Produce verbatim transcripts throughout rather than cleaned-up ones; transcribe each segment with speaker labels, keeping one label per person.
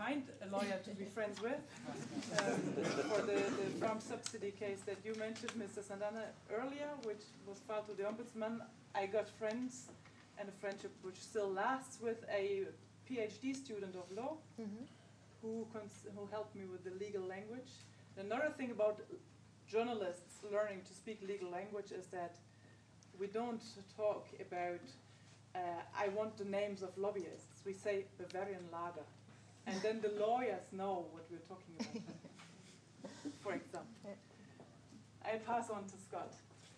Speaker 1: find a lawyer to be friends with. Um, for the, the farm subsidy case that you mentioned, Mister Santana, earlier, which was filed to the Ombudsman, I got friends and a friendship which still lasts with a PhD student of law mm-hmm. who, cons who helped me with the legal language. Another thing about journalists learning to speak legal language is that we don't talk about, uh, I want the names of lobbyists. We say Bavarian lager. And then the lawyers know what we're talking about, for example. I pass on to Scott.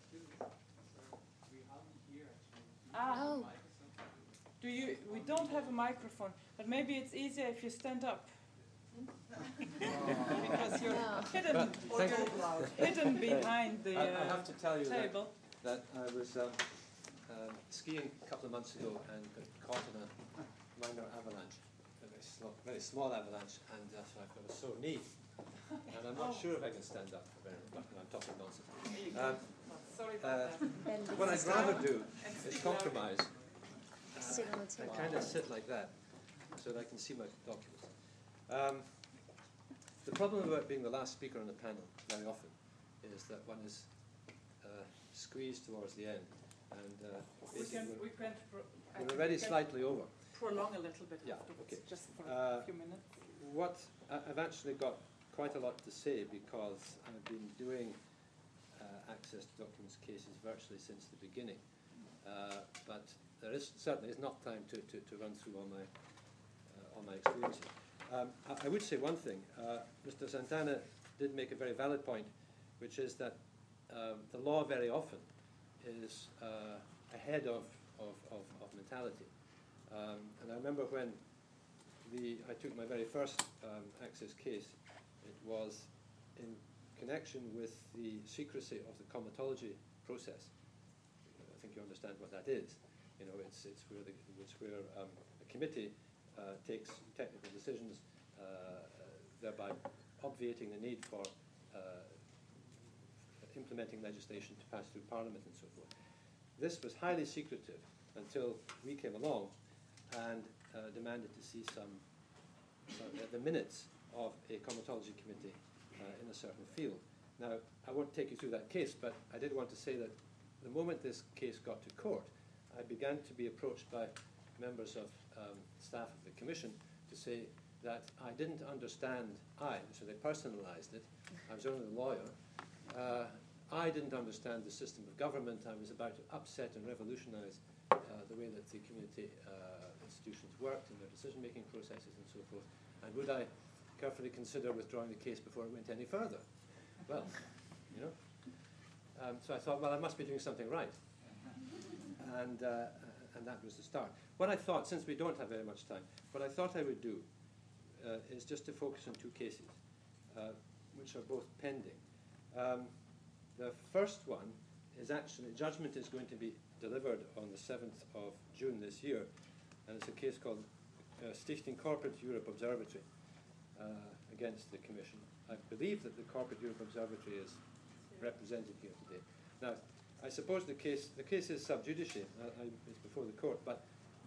Speaker 2: We hardly hear, actually.
Speaker 1: Ah, oh. Do you, we don't have a microphone, but maybe it's easier if you stand up. Because you're no. hidden, you're hidden behind the uh,
Speaker 3: I, I have to tell you
Speaker 1: table.
Speaker 3: That, that I was um, uh, skiing a couple of months ago and got caught in a minor avalanche, a very small, very small avalanche, and uh, so I've got a sore knee. And I'm not oh. sure if I can stand up for very long. I'm talking nonsense. Um,
Speaker 1: Sorry about
Speaker 3: uh,
Speaker 1: that.
Speaker 3: What I'd rather do is compromise.
Speaker 4: Sit on the table.
Speaker 3: I kind of sit like that so that I can see my documents. Um, the problem about being the last speaker on the panel very often is that one is uh, squeezed towards the end, and uh,
Speaker 1: we can, we can
Speaker 3: we're already slightly over.
Speaker 1: Prolong a little bit
Speaker 3: yeah,
Speaker 1: afterwards,
Speaker 3: okay.
Speaker 1: just for
Speaker 3: uh,
Speaker 1: a few minutes.
Speaker 3: What I've actually got quite a lot to say because I've been doing uh, access to documents cases virtually since the beginning, uh, but there is certainly is not time to, to, to run through all my uh, all my experiences. Um, I, I would say one thing. Uh, Mister Santana did make a very valid point, which is that um, the law very often is uh, ahead of, of, of, of mentality. Um, and I remember when the, I took my very first um, access case, it was in connection with the secrecy of the comitology process. I think you understand what that is. You know, it's, it's where, the, it's where um, a committee uh, takes technical decisions, uh, uh, thereby obviating the need for uh, implementing legislation to pass through Parliament and so forth. This was highly secretive until we came along and uh, demanded to see some, some uh, the minutes of a comitology committee uh, in a certain field. Now, I won't take you through that case, but I did want to say that the moment this case got to court, I began to be approached by members of um, staff of the Commission to say that I didn't understand, I, so they personalized it, I was only a lawyer, uh, I didn't understand the system of government, I was about to upset and revolutionize uh, the way that the community uh, institutions worked and their decision-making processes and so forth, and would I carefully consider withdrawing the case before it went any further? Well, you know. Um, so I thought, well, I must be doing something right. And, uh, and that was the start. What I thought, since we don't have very much time, what I thought I would do uh, is just to focus on two cases, uh, which are both pending. Um, the first one is actually, judgment is going to be delivered on the seventh of June this year, and it's a case called uh, Stichting Corporate Europe Observatory uh, against the Commission. I believe that the Corporate Europe Observatory is represented here today. Now, I suppose the case the case is sub judice, uh, I, it's before the court, but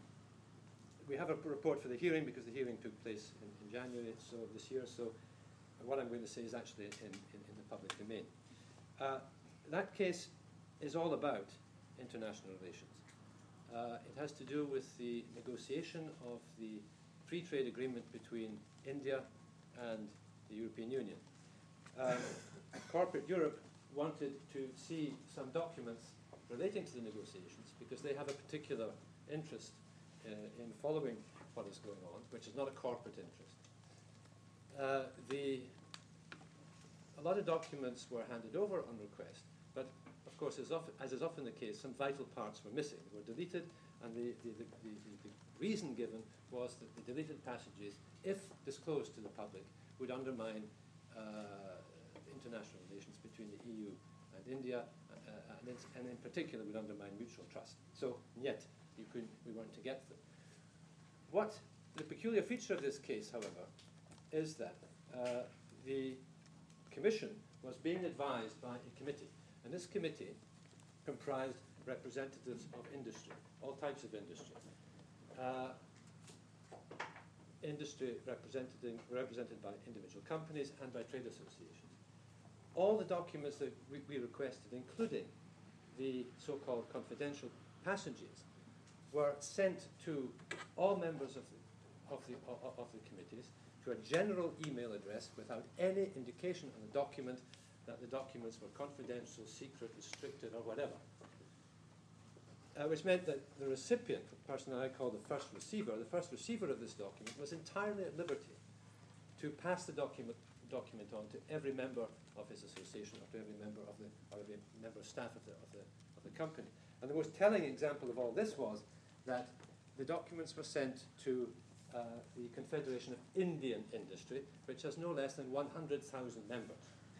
Speaker 3: we have a report for the hearing because the hearing took place in, in January so this year, so what I'm going to say is actually in, in, in the public domain. Uh, that case is all about international relations. Uh, it has to do with the negotiation of the free trade agreement between India and the European Union. Um, Corporate Europe wanted to see some documents relating to the negotiations because they have a particular interest uh, in following what is going on, which is not a corporate interest. Uh, the, a lot of documents were handed over on request, but of course, as, often, as is often the case, some vital parts were missing. They were deleted, and the, the, the, the, the reason given was that the deleted passages, if disclosed to the public, would undermine uh, international relations between the E U and India, uh, and, in, and in particular would undermine mutual trust. So, yet, you couldn't, we weren't to get them. What the peculiar feature of this case, however, is that uh, the Commission was being advised by a committee, and this committee comprised representatives of industry, all types of industry. Uh, industry represented, represented by individual companies and by trade associations. All the documents that we, we requested, including the so-called confidential passages, were sent to all members of the, of the, of, of the committees to a general email address without any indication on the document that the documents were confidential, secret, restricted, or whatever. Uh, which meant that the recipient, the person I call the first receiver, the first receiver of this document, was entirely at liberty to pass the document, document on to every member of his association, or to every member of the, or every member of staff of the, of the, of the company. And the most telling example of all this was that the documents were sent to uh, the Confederation of Indian Industry, which has no less than one hundred thousand members.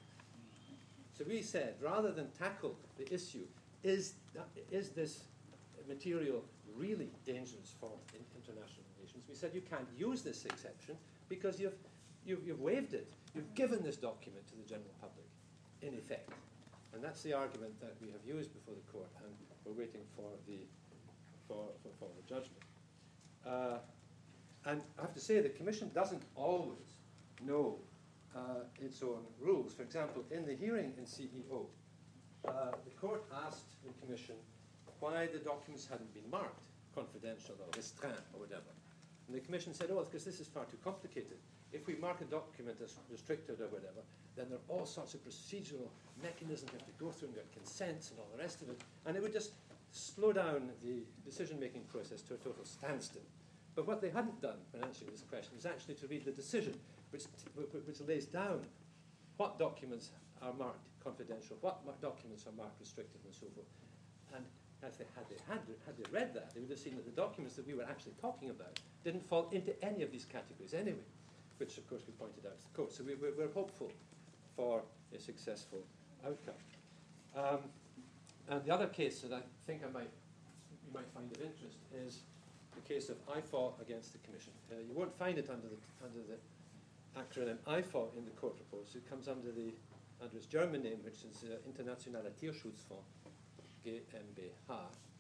Speaker 3: So we said, rather than tackle the issue, is, that, is this material really dangerous for in international relations, we said you can't use this exception because you've, you've, you've waived it. You've given this document to the general public, in effect. And that's the argument that we have used before the court, and we're waiting for the, for, for, for the judgment. Uh, and I have to say, the Commission doesn't always know uh, its own rules. For example, in the hearing in C E O, uh, the court asked the Commission why the documents hadn't been marked confidential or restreint or whatever. And the Commission said, oh, because this is far too complicated. If we mark a document as restricted or whatever, then there are all sorts of procedural mechanisms we have to go through and get consents and all the rest of it, and it would just slow down the decision-making process to a total standstill. But what they hadn't done when answering this question was actually to read the decision, which, which lays down what documents are marked confidential, what documents are marked restricted, and so forth. And as they had, they had, had they read that, they would have seen that the documents that we were actually talking about didn't fall into any of these categories anyway, which of course we pointed out to the court. So we, we're, we're hopeful for a successful outcome. Um, and the other case that I think I might, you might find of interest is the case of I F A W against the Commission. Uh, you won't find it under the, under the acronym I F A W in the court reports. It comes under, the, under its German name, which is uh, Internationaler Tierschutzfonds, G M B H.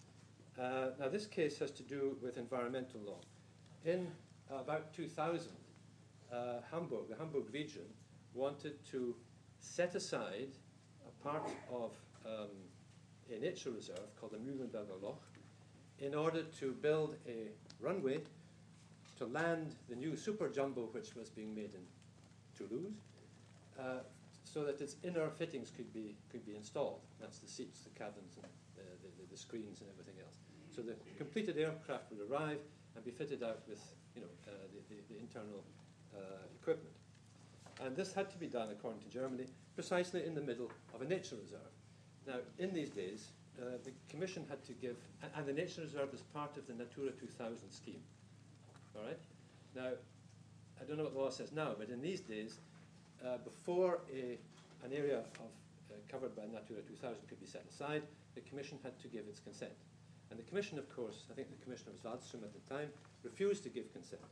Speaker 3: Uh, now this case has to do with environmental law. In uh, about two thousand, uh, Hamburg, the Hamburg region, wanted to set aside a part of um, a nature reserve called the Mühlenberger Loch in order to build a runway to land the new super jumbo which was being made in Toulouse, uh, so that its inner fittings could be could be installed. That's the seats, the cabins, and the, the, the screens, and everything else. So the completed aircraft would arrive and be fitted out with, you know, uh, the, the, the internal uh, equipment. And this had to be done, according to Germany, precisely in the middle of a nature reserve. Now, in these days, uh, the Commission had to give, and, and the nature reserve was part of the Natura two thousand scheme. All right? Now, I don't know what the law says now, but in these days, uh, before a, an area of, uh, covered by Natura two thousand could be set aside, the Commission had to give its consent. And the Commission, of course, I think the Commissioner was Wallström at the time, refused to give consent.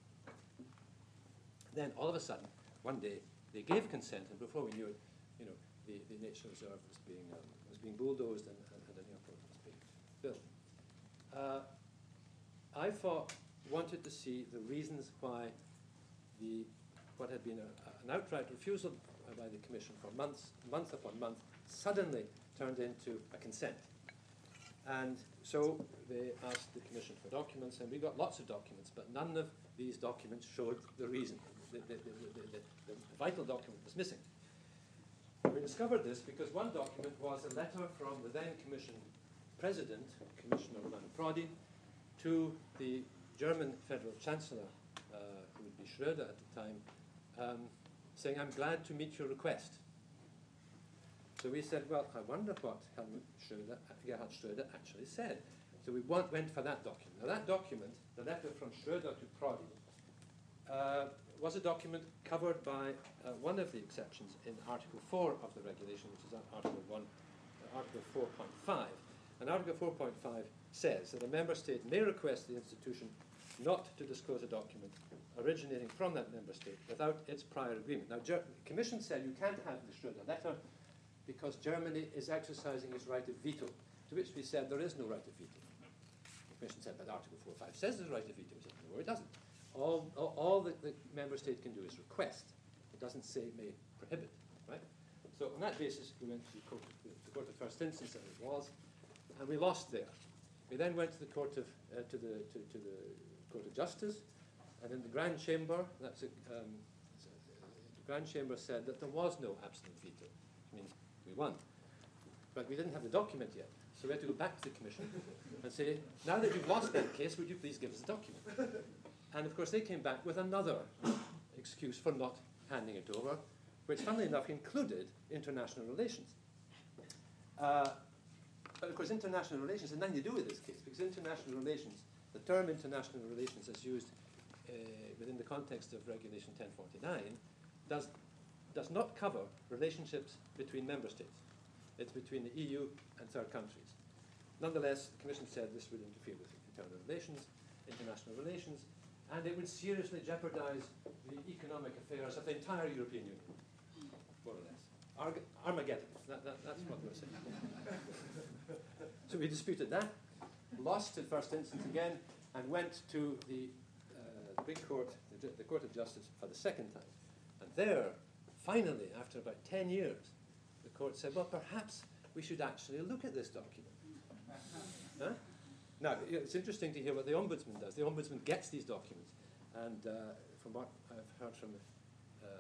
Speaker 3: Then, all of a sudden, one day, they gave consent, and before we knew it, you know, the, the nature reserve was being, um, was being bulldozed, and, and, and an airport was being built. Uh, I thought, wanted to see the reasons why the, what had been a, an outright refusal by the Commission for months, month upon month, suddenly turned into a consent. And so they asked the Commission for documents, and we got lots of documents, but none of these documents showed the reason. The, the, the, the, the, the vital document was missing. We discovered this because one document was a letter from the then Commission President, Commissioner Romano Prodi, to the German Federal Chancellor, uh, who would be Schröder at the time, um, saying, I'm glad to meet your request. So we said, well, I wonder what Helmut Schröder, Gerhard Schröder actually said. So we want, went for that document. Now that document, the letter from Schröder to Prodi, uh, was a document covered by uh, one of the exceptions in Article four of the regulation, which is Article one, uh, Article four point five. And Article four point five says that a member state may request the institution not to disclose a document originating from that member state without its prior agreement. Now, Ger the Commission said you can't have the Schröder letter because Germany is exercising its right of veto, to which we said there is no right of veto. The Commission said, but Article four point five says there's a right of veto. We said, no, it doesn't. all, all, all that the member state can do is request. It doesn't say it may prohibit, right? So on that basis, we went to the court of, the court of first instance, as it was, and we lost there. We then went to the court of uh, to the to, to the court of justice, and in the Grand Chamber, that's a, um, the Grand Chamber said that there was no absolute veto. I mean, we won, but we didn't have the document yet, so we had to go back to the Commission and say, now that you've lost that case, would you please give us the document? And of course, they came back with another excuse for not handing it over, which, funnily enough, included international relations. Uh, but of course, international relations had nothing to do with this case, because international relations, the term international relations as used uh, within the context of Regulation ten forty-nine, does, does not cover relationships between member states. It's between the E U and third countries. Nonetheless, the Commission said this would interfere with internal relations, international relations, and it would seriously jeopardize the economic affairs of the entire European Union, more or less. Arg Armageddon, that, that, that's what we're saying. So we disputed that, lost in first instance again, and went to the uh, big court, the, the Court of Justice, for the second time. And there, finally, after about ten years, the court said, well, perhaps we should actually look at this document. Huh? Now, it's interesting to hear what the Ombudsman does. The Ombudsman gets these documents, and uh, from what I've heard from uh,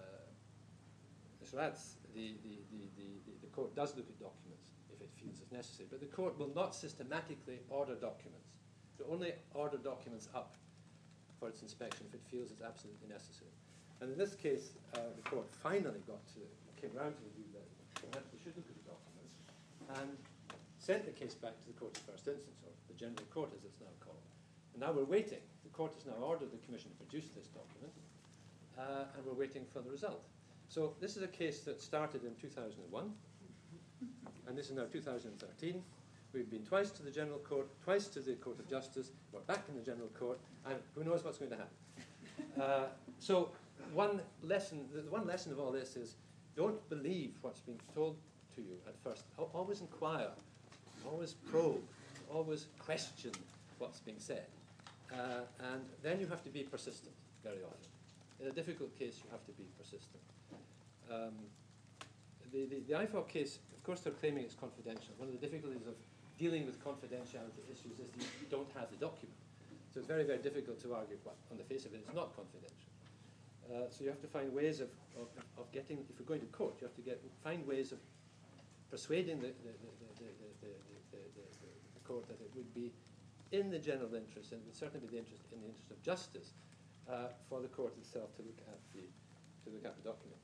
Speaker 3: Miz Ratz, the, the, the, the, the court does look at documents if it feels it's necessary, but the court will not systematically order documents. It will only order documents up for its inspection if it feels it's absolutely necessary. And in this case, uh, the court finally got to, came around to the view that perhaps we should look at the documents, and sent the case back to the Court of First Instance, or the General Court as it's now called. And now we're waiting. The court has now ordered the Commission to produce this document, uh, and we're waiting for the result. So this is a case that started in two thousand one, and this is now two thousand thirteen. We've been twice to the General Court, twice to the Court of Justice, we're back in the General Court, and who knows what's going to happen. Uh, so one lesson, the one lesson of all this is, don't believe what's being told to you at first. Always inquire, always probe, always question what's being said. Uh, and then you have to be persistent very often. In a difficult case, you have to be persistent. Um, the, the, the I F O C case, of course, they're claiming it's confidential. One of the difficulties of dealing with confidentiality issues is that you don't have the document. So it's very, very difficult to argue what, on the face of it, it's not confidential. Uh, so you have to find ways of, of, of getting, if you're going to court, you have to get, find ways of persuading the, the, the, the, the, the, the, the, the court that it would be in the general interest, and it would certainly be the interest, in the interest of justice, uh, for the court itself to look at the, to look at the document.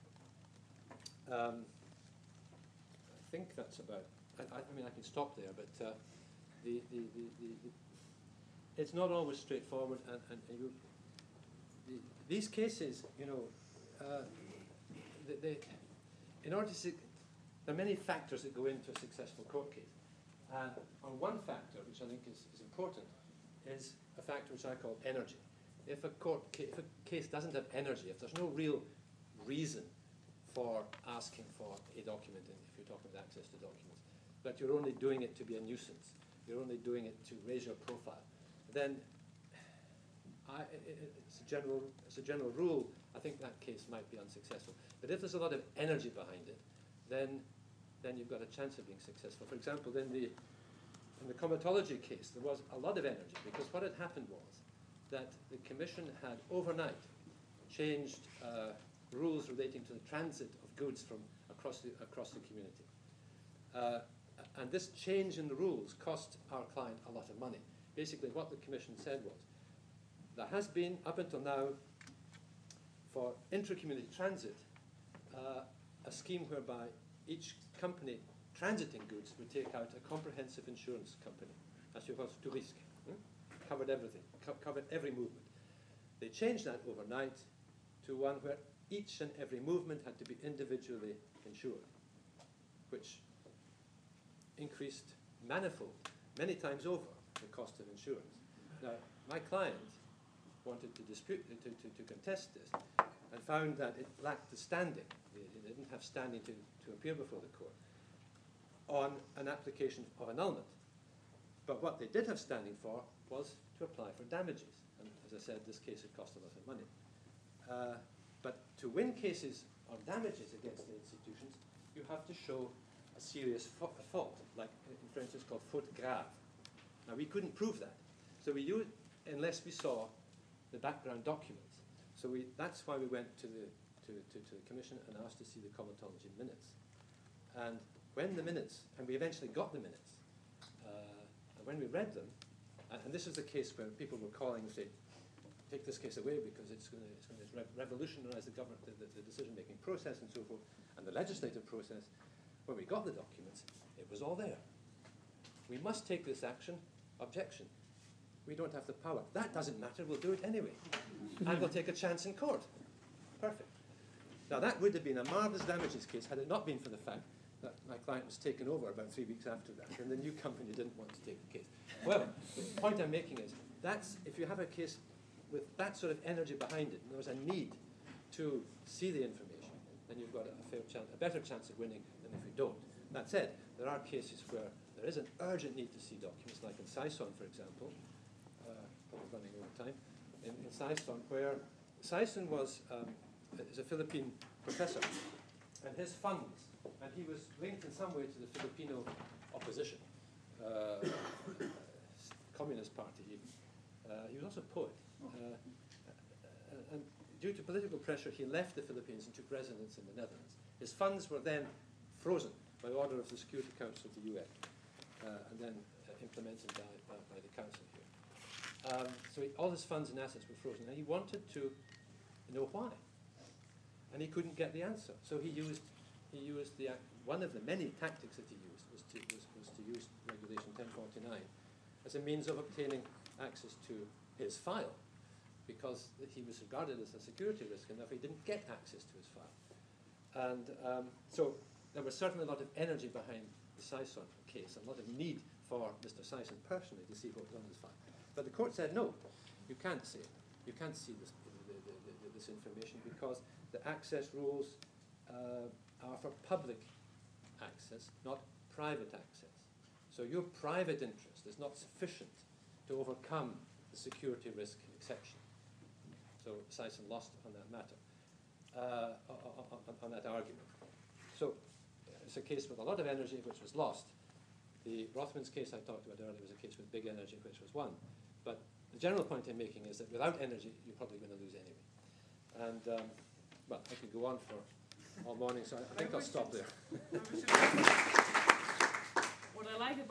Speaker 3: Um, I think that's about, I, I mean, I can stop there, but uh, the, the, the, the, the, it's not always straightforward, and, and, and you, the, these cases, you know, uh, they, they, in order to, there are many factors that go into a successful court case. And on one factor, which I think is, is important, is a factor which I call energy. If a court ca if a case doesn't have energy, if there's no real reason for asking for a document, and if you're talking about access to documents, but you're only doing it to be a nuisance, you're only doing it to raise your profile, then I, it's, a general, it's a general rule, I think that case might be unsuccessful. But if there's a lot of energy behind it, then, then you've got a chance of being successful. For example, in the, in the comitology case, there was a lot of energy, because what had happened was that the Commission had overnight changed uh, rules relating to the transit of goods from across the, across the community. Uh, and this change in the rules cost our client a lot of money. Basically, what the Commission said was, there has been, up until now, for intra-community transit, uh, a scheme whereby each company transiting goods would take out a comprehensive insurance company, assurance tout risque, hmm? covered everything, co covered every movement. They changed that overnight to one where each and every movement had to be individually insured, which increased manifold, many times over, the cost of insurance. Now, my client wanted to dispute, to, to, to contest this, and found that it lacked the standing. It didn't have standing to, to appear before the court on an application of annulment. But what they did have standing for was to apply for damages. And as I said, this case had cost a lot of money. Uh, but to win cases on damages against the institutions, you have to show a serious fa fault, like in French it's called faute grave. Now we couldn't prove that, so we used, unless we saw the background documents. So we, that's why we went to the, to, to, to the Commission and asked to see the comitology minutes. And when the minutes, and we eventually got the minutes, uh, and when we read them, and, and this is the case where people were calling and saying, take this case away because it's going to it's going to re revolutionize the government, the, the, the decision-making process and so forth, and the legislative process. When we got the documents, it was all there. We must take this action. Objection. We don't have the power. That doesn't matter. We'll do it anyway, and we'll take a chance in court. Perfect. Now that would have been a marvelous damages case had it not been for the fact that my client was taken over about three weeks after that, and the new company didn't want to take the case. Well, the point I'm making is that's if you have a case with that sort of energy behind it, and there's a need to see the information, then you've got a fair chance, a better chance of winning than if you don't. That said, there are cases where there is an urgent need to see documents, like in Saison, for example, uh, probably running over time, in, in Saison, where Saison was um, is a Philippine professor, and his funds, and he was linked in some way to the Filipino opposition, uh, Communist Party even. Uh, he was also a poet. Uh, and due to political pressure, he left the Philippines and took residence in the Netherlands. His funds were then frozen by order of the Security Council of the U N, uh, and then uh, implemented by, by, by the Council here. Um, so he, all his funds and assets were frozen, and he wanted to know why, and he couldn't get the answer. So he used he used the one of the many tactics that he used was to was, was to use Regulation ten forty-nine as a means of obtaining access to his file, because he was regarded as a security risk, and therefore he didn't get access to his file. And um, so there was certainly a lot of energy behind the Saison case, and a lot of need for Mister Saison personally to see what was on his file. But the court said, no, you can't see it. You can't see this, the, the, the, this information because the access rules uh, are for public access, not private access. So your private interest is not sufficient to overcome the security risk exception. So Saison lost on that matter, uh, on, on, on that argument. So it's a case with a lot of energy which was lost. The Rothmans case I talked about earlier was a case with big energy which was won. But the general point I'm making is that without energy, you're probably going to lose anyway. And, um, well, I could go on for all morning, so I, I think I'll stop there.
Speaker 1: What I like about